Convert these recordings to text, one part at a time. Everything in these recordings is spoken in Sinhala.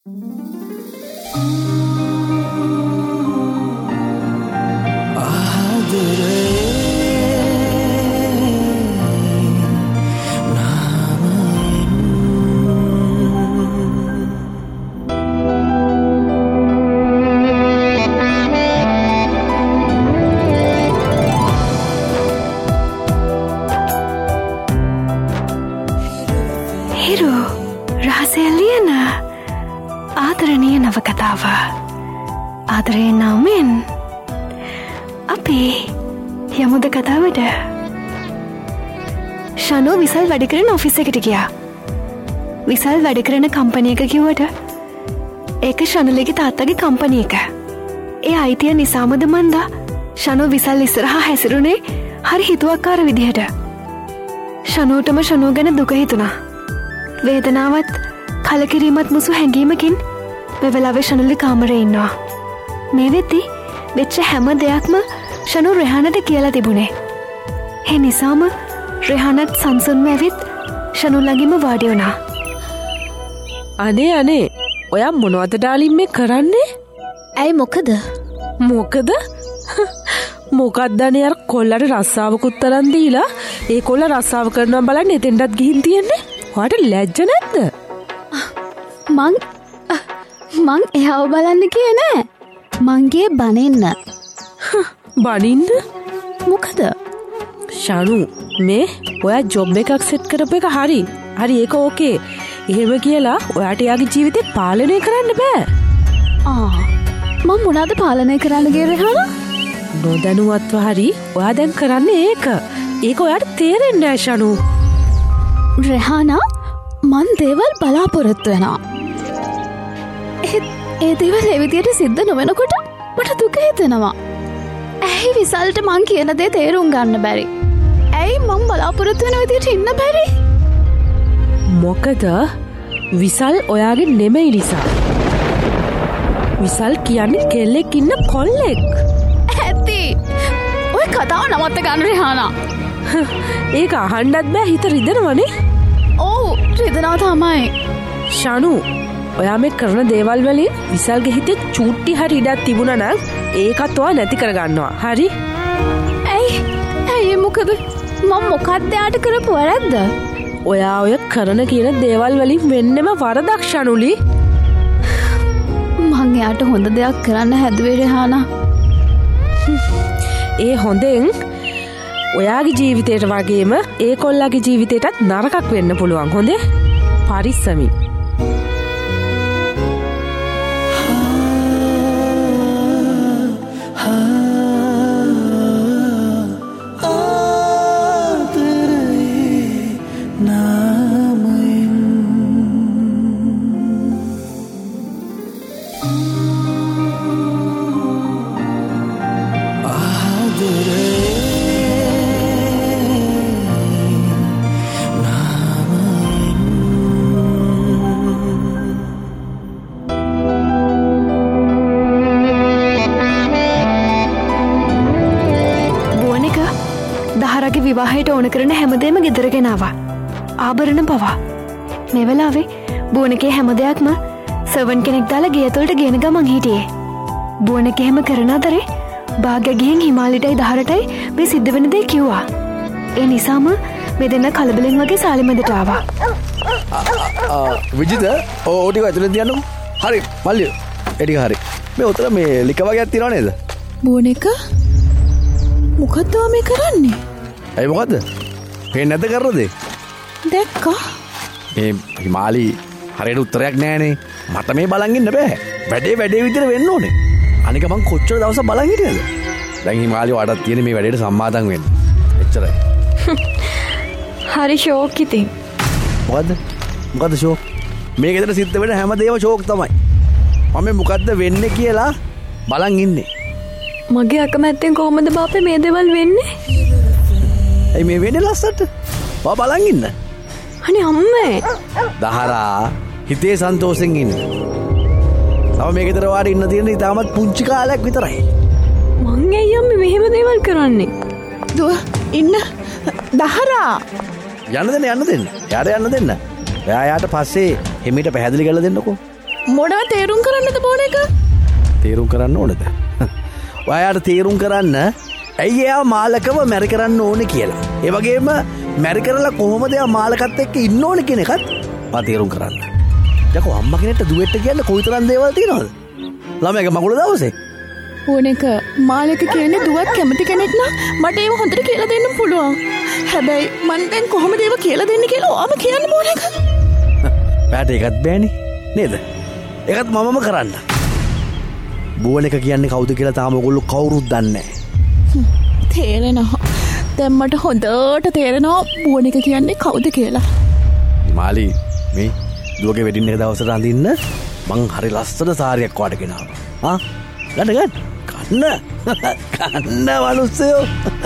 ආදරණීය නවකතාව ආදරේ නමින් අපි යමුද කතාවට. ශනෝ විසල් වැඩ කරන ඔෆිස් එකට ගියා. විසල් වැඩ කරන කම්පැනි එක කිව්වට ඒක ශනුලගේ තාත්තගේ කම්පැනි එක. ඒ අයිතිය නිසාමද මන්දා ශනෝ විසල් ඉස්සරහා හැසිරුණේ හරි හිතුවක්කාර විදිහට. ශනෝටම ශනෝ ගැන දුක හිතුණා. වේදනාවත් කලකිරීමත් මුසු හැඟීමකින් මෙවෙලාවේ ශනුලි කාමරේ ඉන්නවා. මේ වෙද්දි වෙච්ච හැම දෙයක්ම ශනු රෙහානට කියලා තිබුණේ. ඒ නිසාම රෙහානත් සංසුන්ම ඇවිත් ශනු ළඟින්ම වාඩි වුණා. අනේ ඔයා මොනවද ඩාලින් මේ කරන්නේ? ඇයි මොකද? මොකක්ද අනේ අර කොල්ලට රස්සාවකුත් තරම් දීලා ඒ කොල්ල රස්සාව කරනවා බලන්න එතෙන්ටත් ගිහින් තියන්නේ. ඔයාට ලැජ්ජ නැද්ද? මං එයාව බලන්න කියේ නෑ. මංගේ බනින්න. බනින්න? මොකද? ශනු මේ ඔයා ජොබ් එකක් සෙට් කරපු එක හරි ඒක ඕකේ. එහෙම කියලා ඔයාට යාගේ ජීවිතේ පාලනය කරන්න බෑ. මං මොනවද පාලනය කරන්න ගියේ රෙහානා? නොදැනුවත්ව හරි ඔයා දැන් කරන්නේ ඒක ඔයාට තේරෙන්නේ නෑ ශනු. රෙහානා මං දේවල් බලාපොරොත්තු වෙනවා. ඒ දේවල් ඒ විදියට සිද්ධ නොවෙනකොට මට දුක හිතෙනවා. ඇයි විසල්ට මං කියන දේ තේරුම් ගන්න බැරි? ඇයි මං බලාපොරොත්තු වෙන විදියට ඉන්න බැරි? මොකද විසල් ඔයාගේ නෙමෙයි නිසා. විසල් කියන්නේ කෙල්ලෙක් ඉන්න කොල්ලෙක්. ඇත්ති. ඔය කතාව නවත්ත ගන්න රෙහානා. ඒක අහන්නත් බෑ හිත රිදෙනවනේ. ඔව් රිදෙනවා තමයි. ශනු ඔයා මේ කරන දේවල් වලින් විසල්ගේ හිතේ චූට්ටි හරි ඉඩක් තිබුණා නම් ඒකත් ඔයා නැති කරගන්නවා. හරි? ඇයි මොකද? මම මොකක්ද යාට කරපු වැරද්ද? ඔයා ඔය කරන කියන දේවල් වලින් වෙන්නෙම වරදක් ශනුලි. මං යාට හොඳ දෙයක් කරන්න හැදුවේ රෙහානා. ඒ හොඳෙන් ඔයාගේ ජීවිතේට වගේම ඒ කොල්ලගේ ජීවිතේටත් නරකක් වෙන්න පුළුවන්. හොඳේ? පරිස්සමින්. විවාහයට ඕන කරන හැමදේම ගෙදරගෙන ආවා. ආභරණ පවා. මේ වෙලාවේ බුවනකේ හැම දෙයක්ම සර්වන් කෙනෙක් දාලා ගේ ඇතුළට ගෙන ගමන් හිටියේ. බුවනකේ හැම කරන අතරේ භාග්‍ය ගිහින් හිමාලිටයි දහරටයි මේ සිද්ධ වෙන දේ කිව්වා. ඒ නිසාම මේ දෙන්න කලබලෙන් වගේ සාලිමැදට ආවා. විජිත ඕ ටික ඇතුළෙන් තියන්නකෝ. හරි මල්ලිය. ඒ ටික හරි. මේ උතර මේ ලික වගේක් තියනව නේද? බුවනක මොකද්ද මේ කරන්නේ? ඇයි මොකද්ද? පේන්නේ නැද්ද කරන දේ? දැක්කා. මේ හිමාලි හරියට උත්තරයක් නෑනේ. මට මේ බලන් ඉන්න බෑ. වැඩේ විතර වෙන්න ඕනේ. අනික මං කොච්චර දවසක් බලන් හිටියද? දැන් හිමාලි වටත් තියෙන මේ වැඩේට සම්මාදම් වෙන්න. එච්චරයි. හරි ෂෝක් ඉතින්. මොකද්ද ෂෝක්? මේ ගෙදර සිද්ධ වෙන හැමදේම ෂෝක් තමයි. මම මොකද්ද වෙන්නේ කියලා බලන් ඉන්නේ. මගේ අකමැත්තෙන් කොහොමද බාපේ මේ දේවල් වෙන්නේ? ඇයි මේ වෙන්නේ ලස්සට? බලන් ඉන්න. අනේ අම්මේ. දහරා හිතේ සන්තෝෂෙන් ඉන්න. තව මේ ගෙදර වාඩි ඉන්න තියෙන ඉතාමත් පුංචි කාලයක් විතරයි. මං ඇයි අම්මේ මෙහෙම දේවල් කරන්නේ? දුව ඉන්න. දහරා. යන්න දෙන්න. යාට යන්න දෙන්න. එයාට පස්සේ හිමිට පැහැදිලි කරලා දෙන්නකෝ. මොනව තේරුම් කරන්නද බෝන එක? තේරුම් කරන්න ඕනද? ඔයාට තේරුම් කරන්න ඇයි එයා මාලකව මැරි කරන්න ඕන කියලා. ඒ වගේම මැරි කරලා කොහොමද එයා මාලකත් එක්ක ඉන්න ඕන කියන එකත් මම තේරුම් කරන්න. යකෝ අම්මා කෙනෙක්ට දුවෙට්ට කියන්න කොයිතරම් දේවල් තියෙනවද? ළමයාගේ මගුල දවසේ. බෝන එක මාලක කියන්නේ දුවත් කැමති කෙනෙක් නම් මට ඒව හොඳට කියලා දෙන්න පුළුවන්. හැබැයි මං දැන් කොහොමද ඒව කියලා දෙන්නේ කියලා ඔයාම කියන්න බෝන එක. පැට එකත් බෑනේ නේද? ඒකත් මමම කරන්න. බෝන එක කියන්නේ කවුද කියලා තාම ඔයගොල්ලෝ කවුරුත් දන්නේ නැහැ. තේරෙනවා. දැන් මට හොඳට තේරෙනවා බෝන එක කියන්නේ කවුද කියලා. මාලි මේ දුවගේ වෙඩින් එක දවසට අඳින්න මං හරි ලස්සන සාරියක් වාට ගෙනාවා. ගන්න කන්න මනුස්සයෝ.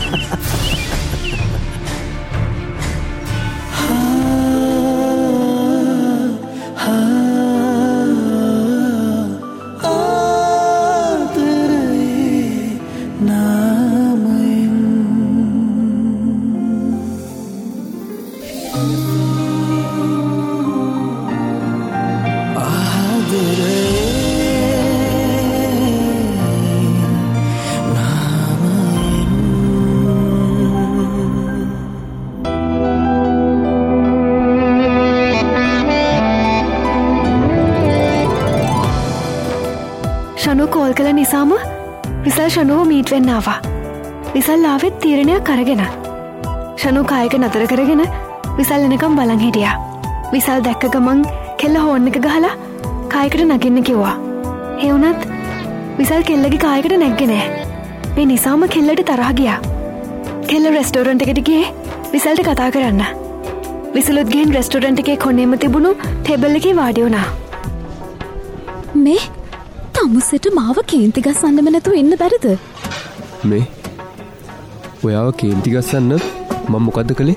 ශනු කෝල් කළ නිසාම විසල් ශනුව මීට් වෙන්න ආවා. විසල් ආවෙත් තීරණයක් අරගෙන. ශනු කායක නතර කරගෙන විසල් එනකම් බලන් හිටියා. විසල් දැක්ක ගමන් කෙල්ල හෝන් එක ගහලා කායකට නගින්න කිව්වා. ඒ වුණත් විසල් කෙල්ලගේ කායකට නැග්ගේ නෑ. මේ නිසාම කෙල්ලට තරහ ගියා. කෙල්ල රෙස්ටෝරන්ට් එකට ගියේ විසල්ට කතා කරන්න. විසලුත් ගිහින් රෙස්ටෝරන්ට් එකේ කොනේම තිබුණු ටේබල් එකේ වාඩි වුණා. මේ තමුසෙට මාව කේන්ති ගස්සන්නම නැතුව ඉන්න බැරිද? මේ ඔයාව කේන්ති ගස්සන්න මම මොකද්ද කළේ?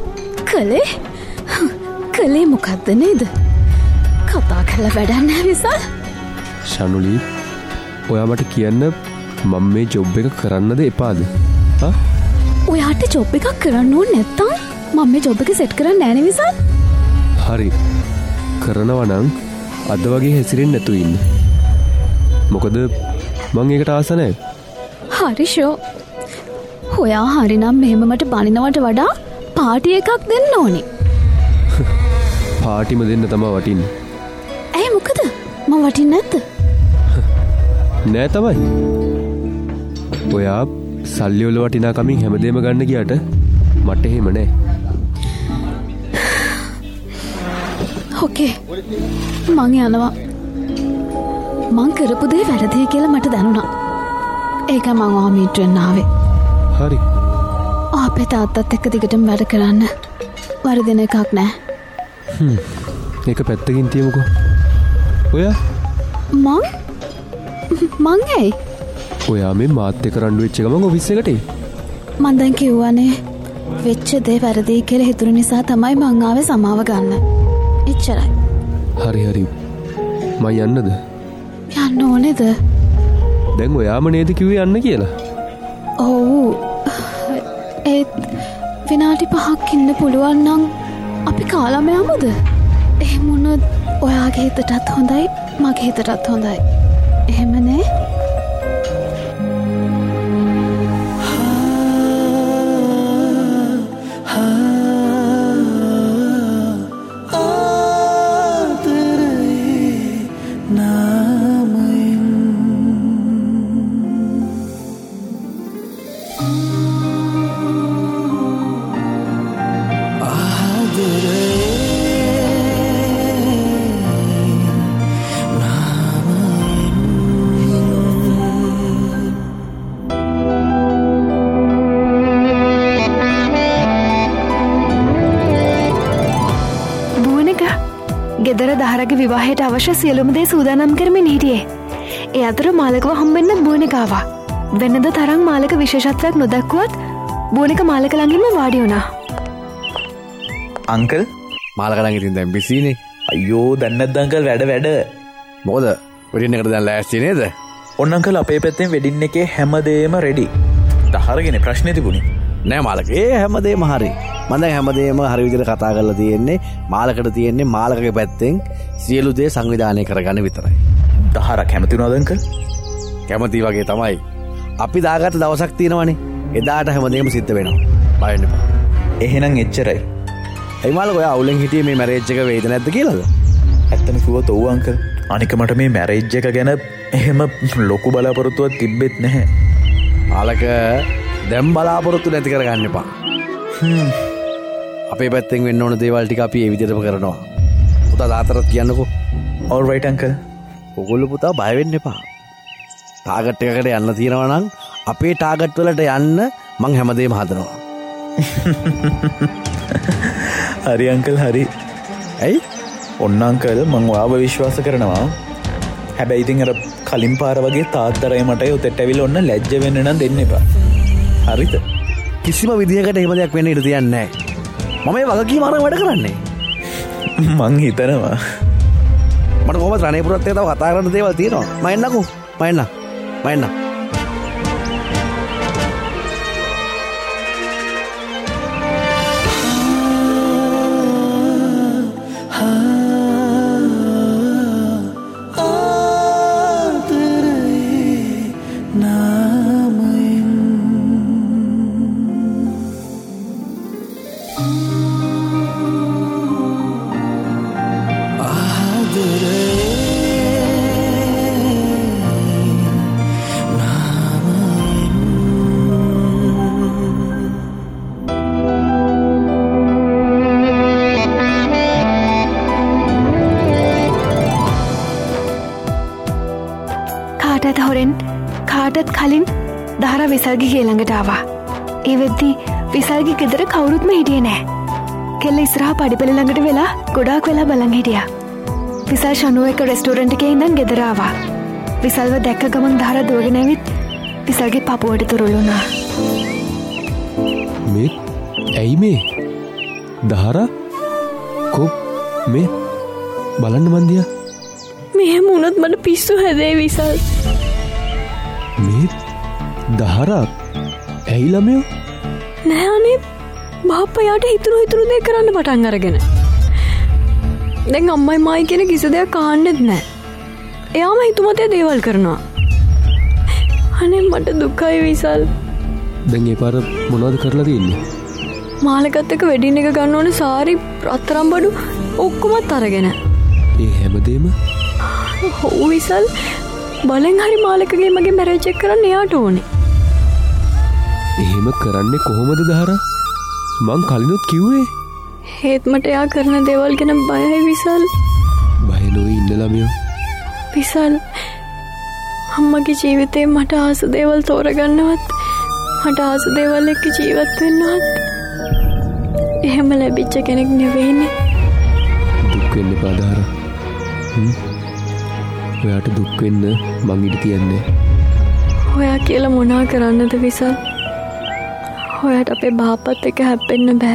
කළේ මොකද්ද නේද? කතා කරලා වැඩක් නැහැ විසල්. ශනුලි ඔයා මට කියන්න මම මේ ජොබ් එක කරන්නද එපාද? ඔයාට ජොබ් එකක් කරන්න ඕනේ නැත්තම් මම මේ ජොබ් එක සෙට් කරන්නේ නැහැ නේ විසල්. හරි කරනවා නම් අද වගේ හැසිරෙන්නේ නැතුව ඉන්න. මොකද මං ඒකට ආස නැහැ. හරි ෂෝ. හොයා හරිනම් මෙහෙම මට බනිනවට වඩා පාටි එකක් දෙන්න ඕනේ. පාටිම දෙන්න තමයි වටින්නේ. ඇයි මොකද? මම වටින්නේ නැද්ද? නෑ තමයි. ඔයා සල්ලි වල වටිනාකමින් හැමදේම ගන්න ගියාට මට එහෙම නෑ. ඕකේ. මං යනවා. මං කරපු දේ වැරදි කියලා මට දැනුණා. ඒක මං ඔහා මීට් වෙන්න ආවේ. හරි. අපේ තාත්තත් එක්ක දිගටම වැඩ කරන්න. වරදින එකක් නෑ. ඒක පැත්තකින් තියමුකෝ. ඔයා මං ඇයි? ඔයා මේ මාත් එක්ක රණ්ඩු වෙච්ච ගමන් ඔෆිස් එකට එයි. මං දැන් කිව්වනේ වෙච්ච දේ වැරදි කියලා හිතුණු නිසා තමයි මං ආවේ සමාව ගන්න. එච්චරයි. හරි. මං යන්නද? යන්න ඕනේද? දැන් ඔයාම නේද කිව්වේ යන්න කියලා? ඔව්. ඒත් විනාඩි 5ක් ඉන්න පුළුවන් නම් අපි කාලම යමුද? එහෙම වුණොත් ඔයාගේ හිතටත් හොඳයි මගේ හිතටත් හොඳයි. එහෙමනේ? ගෙදර දහරගේ විවාහයට අවශ්‍ය සියලුම දේ සූදානම් කරමින් හිටියේ. ඒ අතර මාලකව හම්බෙන්නත් බෝනික ආවා. වෙනද තරම් මාලක විශේෂත්වයක් නොදක්ුවත් බෝනික මාලක ළඟින්ම වාඩි වුණා. අංකල් මාලක ළඟ ඉතින් දැන් බිසීනේ. අයියෝ දැන් නැද්ද අංකල් වැඩ. මොකද වෙඩින් එකට දැන් ලෑස්ති නේද? ඔන්න අංකල් අපේ පැත්තෙන් වෙඩින් එකේ හැමදේම රෙඩි. දහරගෙන ප්‍රශ්නේ තිබුණේ. නෑ මාලක ඒ හැමදේම හරි. මම දැන් හැමදේම හරි විදිහට කතා කරලා තියෙන්නේ. මාලකට තියෙන්නේ මාලකගේ පැත්තෙන් සියලු දේ සංවිධානය කරගන්න විතරයි. දහරක් කැමති වුණාද අංකල්? කැමති වගේ තමයි. අපි දාගත්ත දවසක් තියෙනවනේ. එදාට හැමදේම සිද්ධ වෙනවා. බය වෙන්න එපා. එහෙනම් එච්චරයි. ඒ මාලක ඔය අවුලෙන් හිටියේ මේ මැරේජ් එක වේද නැද්ද කියලාද? ඇත්තම කිව්වොත් ඔව් අංකල්. අනික මට මේ මැරේජ් එක ගැන එහෙම ලොකු බලාපොරොත්තුවක් තිබෙත් නැහැ. මාලක දැන් බලාපොරොත්තු නැති කරගන්න එපා. අපේ පැත්තෙන් වෙන්න ඕන දේවල් ටික අපි ඒ විදිහටම කරනවා. පුතා තාත්තට කියන්නකෝ. all right uncle. ඔයගොල්ලෝ පුතා බය වෙන්න එපා. ටාගට් එකකට යන්න තියෙනවා නම් අපේ ටාගට් වලට යන්න මං හැමදේම හදනවා. හරි අංකල් හරි. ඇයි? ඔන්න අංකල් මං ඔයාව විශ්වාස කරනවා. හැබැයි ඉතින් අර කලින් පාර වගේ තාත්තරයි මටයි උතෙට ඇවිල්ලා ඔන්න ලැජ්ජ වෙන්න නම් දෙන්න එපා. හරිද? කිසිම විදිහකට එහෙම දෙයක් වෙන්න ඉඩ තියන්නේ නැහැ. මම මේ වගකීම අරන් වැඩ කරන්නේ. මං හිතනවා මට කොහොමද රණේපුරත් එක්ක තව කතා කරන්න දේවල් තියෙනවා. මම එන්නකෝ. මම එන්න. කාටත් කලින් දහර විසල්ගේ ගෙළඟට ආවා. ඒ වෙද්දී විසල්ගේ ගෙදර කවුරුත්ම හිටියේ නෑ. කෙල්ල ඉස්සරහා පඩිපෙළ ළඟට වෙලා ගොඩාක් වෙලා බලන් හිටියා. විසල් ෂනු එක්ක රෙස්ටෝරන්ට් එකේ ඉඳන් ගෙදර ආවා. විසල්ව දැක්ක ගමන් දහර දුවගෙන ඇවිත් විසල්ගේ පපුවට තුරුළු වුණා. මේ ඇයි මේ? දහරා කො මේ බලන්න මන්දියා. මෙහෙම වුණොත් මට පිස්සු හැදේ විසල්. මේ දහරා ඇයි ළමයෝ? නෑ අනේ බාප්පයාට හිතුරු දේ කරන්න පටන් අරගෙන. දැන් අම්මයි මායි කියන කිසි දෙයක් අහන්නෙත් නෑ. එයාම හිතුමතේ දේවල් කරනවා. අනේ මට දුකයි විසල්. දැන් ඒ පාර මොනවද කරලා තියෙන්නේ? මාලකත් එක්ක වෙඩින් එක ගන්න ඕනේ සාරි රත්තරන් බඩු ඔක්කොමත් අරගෙන. ඒ හැමදේම? ඔව් විසල්. බලෙන් හරි මාලකගේ මගේ මැරේජ් එක කරන්න එයාට ඕනේ. එහෙම කරන්නේ කොහොමද දහරා? මං කලිනුත් කිව්වේ. හේත් මට එයා කරන දේවල් ගැන බයයි විසල්. බය නොවී ඉන්න ළමයෝ. විසල් අම්මගේ ජීවිතේ මට ආස දේවල් තෝරගන්නවත් මට ආස දේවල් එක්ක ජීවත් වෙන්නවත් එහෙම ලැබිච්ච කෙනෙක් නෙවෙයිනේ. දුක් වෙන්න එපා දහරා. ඔයාට දුක් වෙන්න මං ඉඩ තියන්නේ. ඔයා කියලා මොනා කරන්නද විසල්? ඔයාට අපේ බාප්පත් එක්ක හැප්පෙන්න බෑ.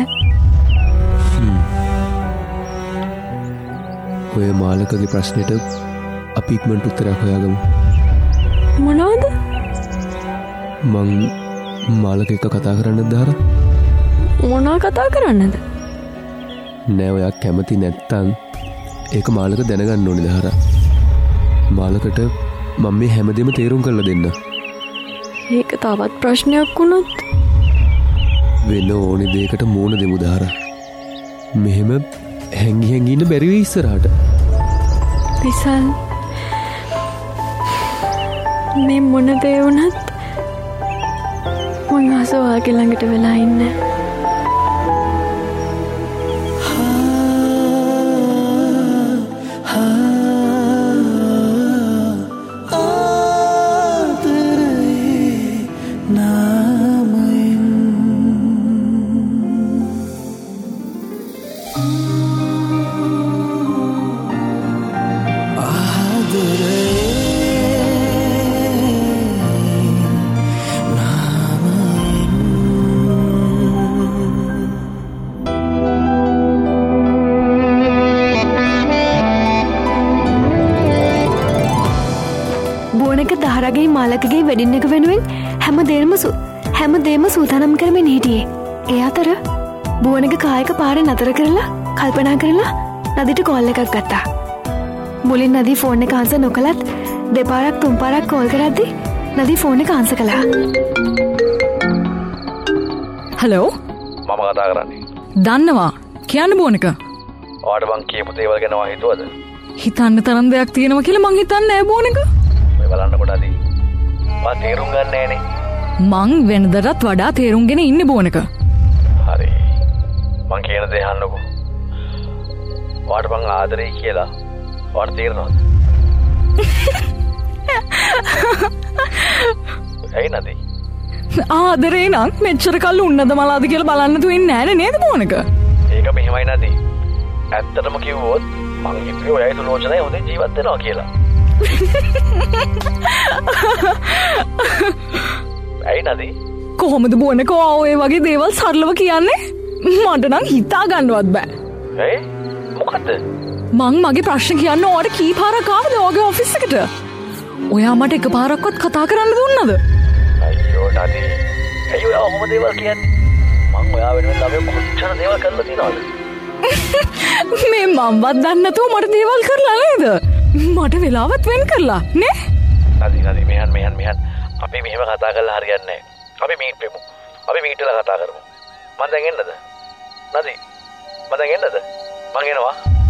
ඔය මාලකගේ ප්‍රශ්නෙට අපි ඉක්මනට උත්තරයක් හොයාගමු. මොනවද? මං මාලක එක්ක කතා කරන්නද දහරා? මොනවා කතා කරන්නද? නෑ ඔයා කැමති නැත්තම් ඒක මාලක දැනගන්න ඕනේ දහරා. මාලකට මම මේ හැමදේම තේරුම් කරලා දෙන්න. ඒක තවත් ප්‍රශ්නයක් වුණොත් වෙන ඕනේ දෙයකට මූණ දෙමු දහරා. මෙහෙම හැංගි ඉන්න බැරි වෙයි ඉස්සරහට. විසල් මේ මොන දේ වුණත් මං ආස ඔයාගේ ළඟට වෙලා ඉන්න. දහරගේ මාලකගේ වෙඩින් එක වෙනුවෙන් හැම දේම සූදානම් කරමින් හිටියේ. ඒ අතර බුවනක කායක පාර නතර කරලා කල්පනා කරලා නදිට කෝල් එකක් ගත්තා. මුලින් නදී ෆෝන් එක ආන්සර් නොකලත් දෙපාරක් තුන් පාරක් කෝල් කරද්දි නදී ෆෝන් එක ආන්සර් කළා. හලෝ මම කතා කරන්නේ. දන්නවා කියන්න බෝනක. ඔයාට මං කියපු දේවල් ගැන ඔයා හිතුවද? හිතන්න තරම් දෙයක් තියෙනවා කියලා මං හිතන්නේ නෑ බෝනක. ඔය බලන්නකොට අදී. මම තේරුම් ගන්න නෑනේ. මං වෙනදටත් වඩා තේරුම්ගෙන ඉන්නේ බෝනක. හරි. මං කියන දේ අහන්නකෝ. ඔයාට මං ආදරේ කියලා ඔයාට තේරෙනවද? ඇයි නැති? ආදරේ නම් මෙච්චර කල් උන්නද මලාද කියලා බලන්න තු ඉන්නේ නෑනේ නේද බෝනක? ඒක මෙහෙමයි නැති. ඇත්තටම කිව්වොත් මං හිතුවේ ඔයයි සුලෝචනයි හොඳින් ජීවත් වෙනවා කියලා. ඇයි නැති? කොහොමද බෝනක ඔය වගේ දේවල් සරලව කියන්නේ? මට නම් හිතා ගන්නවත් බෑ. ඇයි? මොකද්ද? මං මගේ ප්‍රශ්න කියන්න ඕට කී පාරක් ආවද ඔයාගේ ඔෆිස් එකට? ඔයා මට එක පාරක්වත් කතා කරන්න දුන්නද? අයියෝ නැති. ඇයි ඔයා ඔහොම දේවල් කියන්නේ? මං ඔයා වෙනුවෙන් ළමයි කොච්චර දේවල් කරලා තියනවද? මේ මම්වත් දන්නේ නැතුව මට දේවල් කරලා නේද? මට වෙලාවත් වෙන් කරලා නේ? නැති මෙහන් අපි මෙහෙම කතා කරලා හරියන්නේ නැහැ. අපි මීට් වෙමු. අපි මීට් වෙලා කතා කරමු. මම දැන් එන්නද? නැති. මම දැන් එන්නද? මං එනවා.